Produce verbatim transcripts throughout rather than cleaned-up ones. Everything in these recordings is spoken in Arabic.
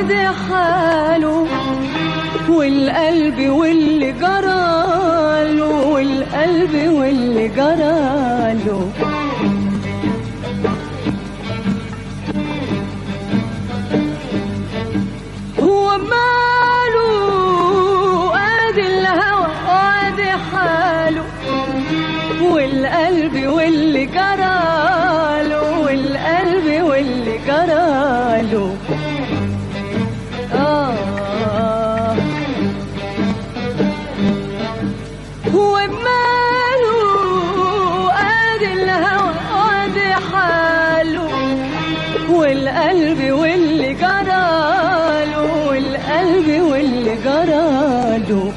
وادي حاله والقلب واللي جراله والقلب واللي جراله هو ماله ادي الهوى وادي حاله والقلب واللي جراله والقلب واللي جراله آه هو ماله ادي الهوى ادي حاله والقلب واللي جراله والقلب واللي جراله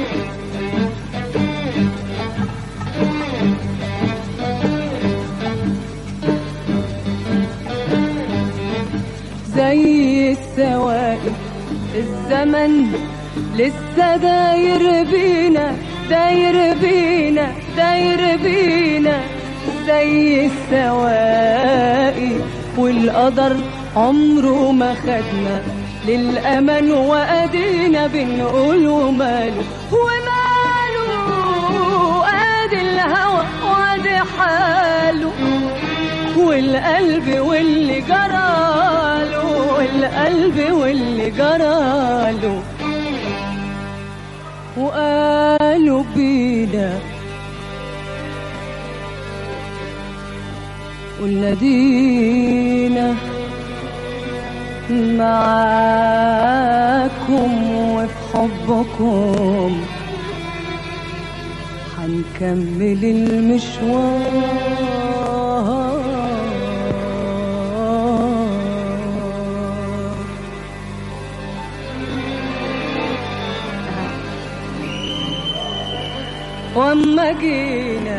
زي السواقي الزمن لسه داير بينا داير بينا داير بينا زي السواقي والقدر عمره ما خدنا للأمل وأدينا بنقول وماله وماله ادي الهوى وادي حاله والقلب واللي جراله والقلب واللي جراله وقالوا بينا قلنا دينا معاكم وفي حبكم هنكمل المشوار واما جينا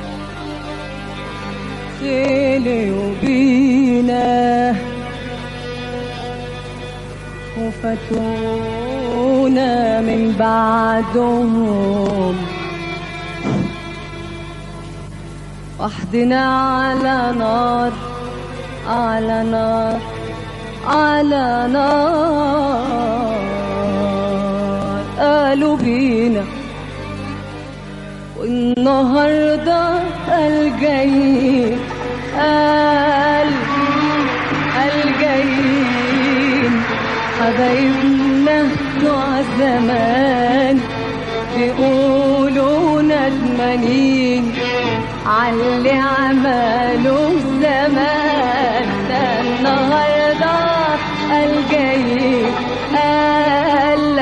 خيلي وبينا وفتونا من بعدهم وحدنا على نار على نار على نار قالوا بينا والنهارده الجايين قال الجايين حبايبنا بتوع زمان بيقولوا ندمانين عاللي عملوا زمان ده النهارده الجايين قال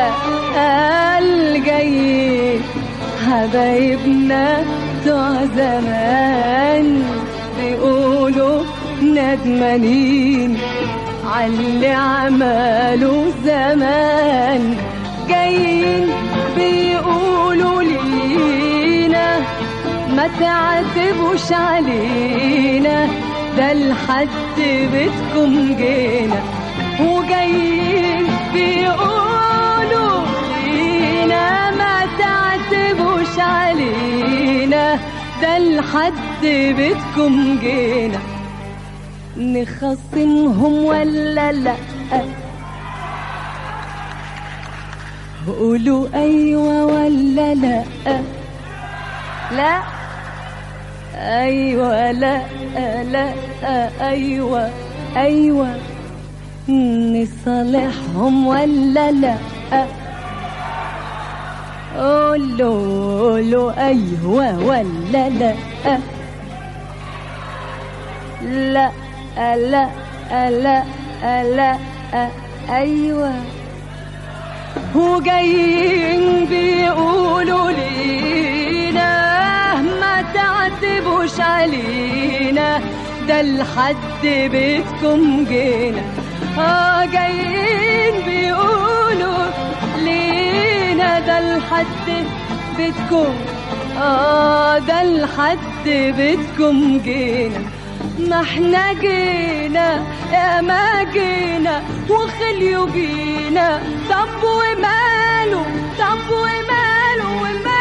الجايين حبايبنا بتوع زمان بيقولوا ندمانين عاللي عملوا زمان جايين بيقولوا لينا ما تعتبوش علينا ده لحد بيتكم جينا وجايين بيقولوا لينا ما تعتبوش علينا ده لحد بيتكم جينا نخصمهم ولا لا قولوا ايوه ولا لا لا ايوه لا لا ايوه ايوه نصالحهم ولا لا قولوا قولوا ايوه ولا لا لا لا لا لا ايوه وجايين بيقولوا لينا ما تعتبوش علينا ده لحد بيتكم جينا اه جايين بيقولوا لينا ده لحد بيتكم اه ده لحد بيتكم جينا ما احنا جينا يا ما جينا وخليوا بينا طب وماله طب وماله وماله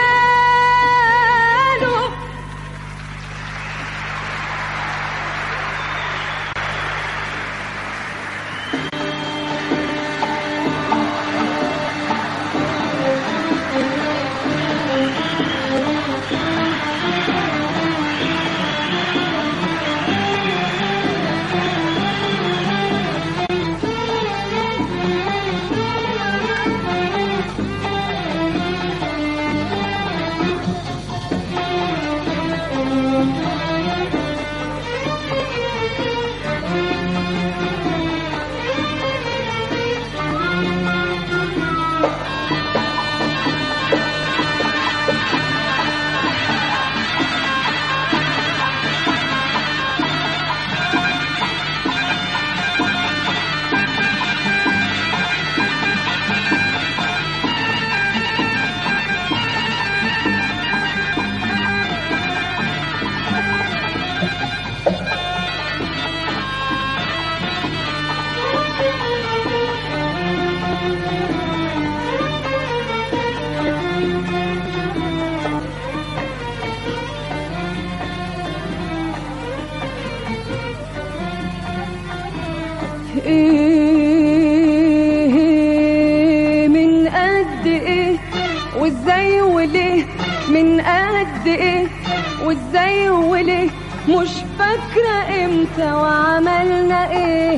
من قد ايه وازاي وليه مش فاكرة امتى وعملنا ايه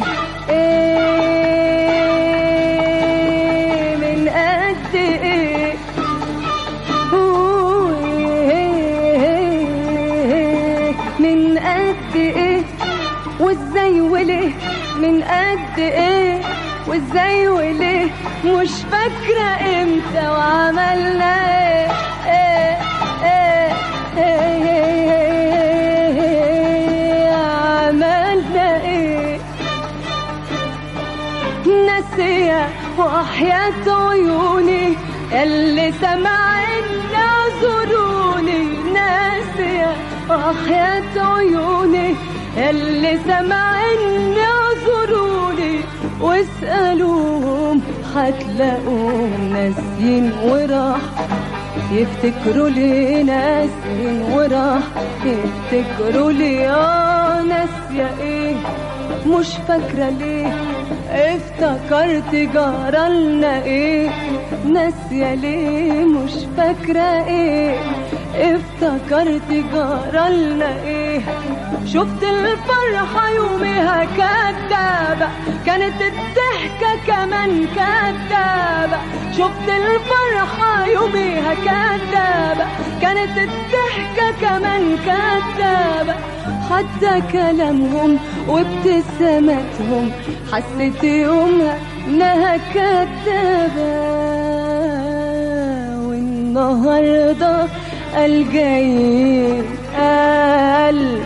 ايه من قد ايه من قد ايه وازاي وليه من قد ايه وازاي وليه مش فاكرة امتى وعملنا ايه ايه ايه ايه, إيه عملنا ايه ناسية وحياة عيوني اللي سمعني اعذروني ناسية وحياة عيوني اللي سمعني اعذروني واسألوهم هتلاقوهم ناسين وراح يفتكروا لي ناسين وراح يفتكروا لي اه ناسية ايه مش فاكرة ليه افتكرت جرالنا ايه ناسية ليه مش فاكرة ايه افتكرت جرالنا ايه شفت الفرحة يومها كدابة كانت الضحكة كمان كدابة شفت الفرحة يومها كدابة كانت الضحكة كمان كدابة حتى كلامهم وابتسامتهم حسيت يومها انها كدابة والنهاردة الجايين قال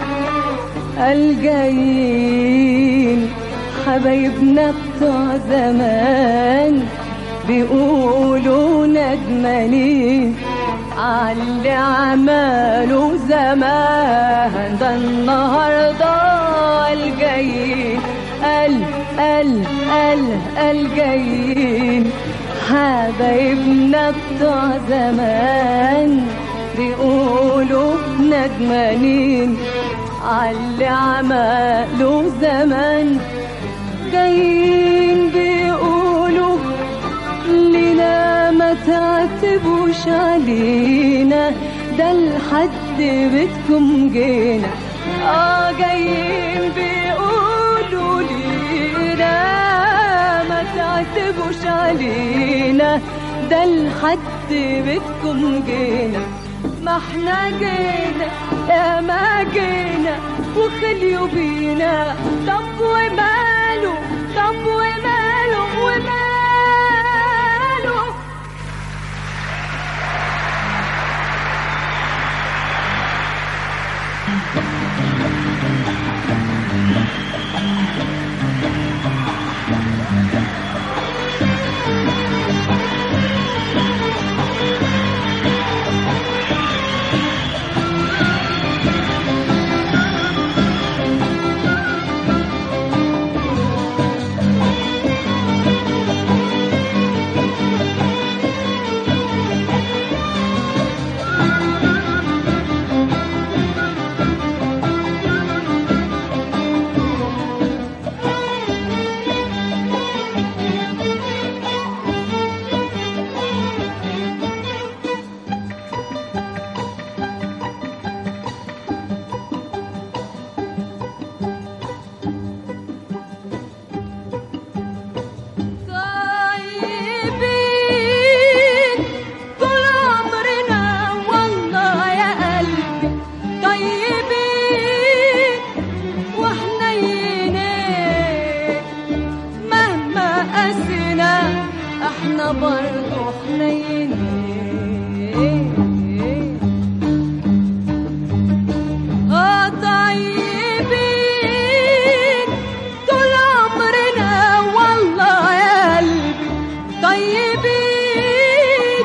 الجايين حبايبنا بتوع زمان بيقولوا ندمانين عاللي عملوا زمان ده النهارده الجايين قال قال قال الجايين حبايبنا بتوع زمان بيقولوا ندمانين عاللي عملوا زمان جايين بيقولوا لنا ما تعتبوش علينا ده لحد بيتكم جينا اه جايين بيقولوا لنا ما تعتبوش علينا ده لحد بيتكم جينا ما احنا جينا يا ما جينا وخليوا بينا طب وماله طب وماله وماله برضو حنينين اه طيبين طول عمرنا والله يا قلبي طيبين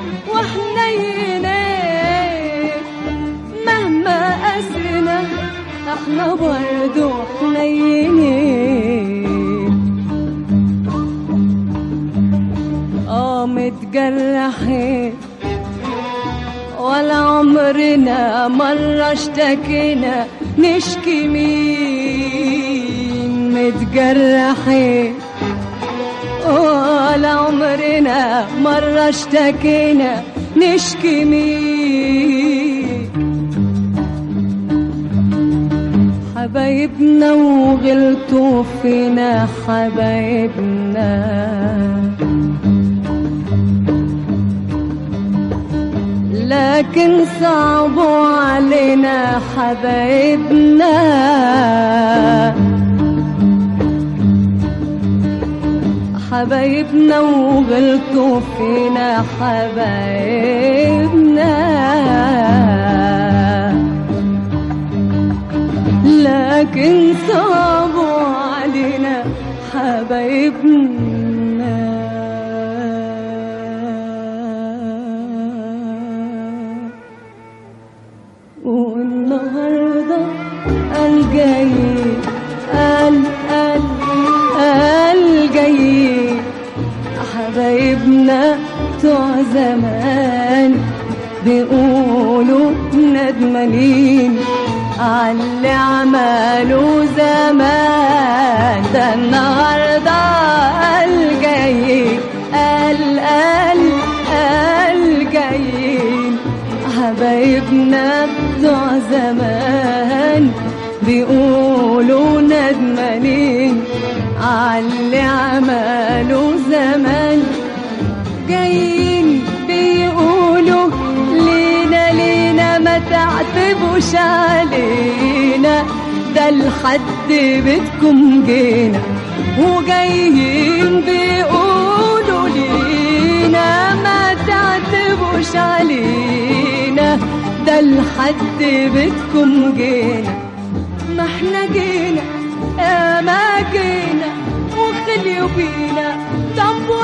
وحنينين مهما قاسينا احنا برضو حنينين متجرحين ولا عمرنا مرة اشتكينا نشكي مين متجرحين ولا عمرنا مرة اشتكينا نشكي مين؟ حبايبنا وغلطوا فينا حبايبنا، لكن صعبوا علينا حبايبنا. حبايبنا وغلطوا فينا حبايبنا، لكن صعبوا علينا حبايبنا. والنهارده قال جاي، قال قال قال جاي حبايبنا بتوع زمان، بيقولوا ندمانين عاللي عملوا زمان. ده النهارده قال جاي، قال قال قال جايين حبايبنا بتوع زمان، بيقولوا ندمانين عاللي عملوا زمان. جايين بيقولوا لينا لينا ما تعتبوش علينا، ده لحد بيتكم جينا. وجايين بيقولوا لينا ما تعتبوش علينا، ده لحد بيتكم جينا. ما احنا جينا ما جينا وخليوا بينا. طب